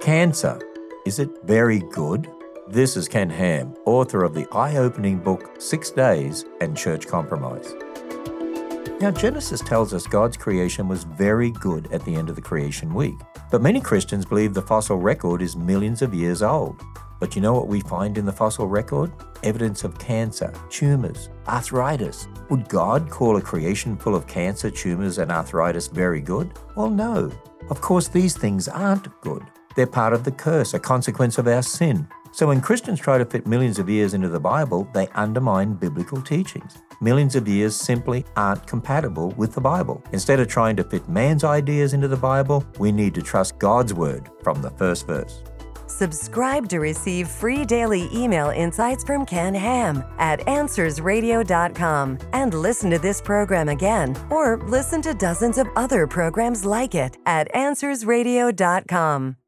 Cancer. Is it very good? This is Ken Ham, author of the eye-opening book 6 Days and Church Compromise. Now, Genesis tells us God's creation was very good at the end of the creation week. But many Christians believe the fossil record is millions of years old. But you know what we find in the fossil record? Evidence of cancer, tumors, arthritis. Would God call a creation full of cancer, tumors, and arthritis very good? Well, no. Of course, these things aren't good. They're part of the curse, a consequence of our sin. So when Christians try to fit millions of years into the Bible, they undermine biblical teachings. Millions of years simply aren't compatible with the Bible. Instead of trying to fit man's ideas into the Bible, we need to trust God's word from the first verse. Subscribe to receive free daily email insights from Ken Ham at AnswersRadio.com and listen to this program again or listen to dozens of other programs like it at AnswersRadio.com.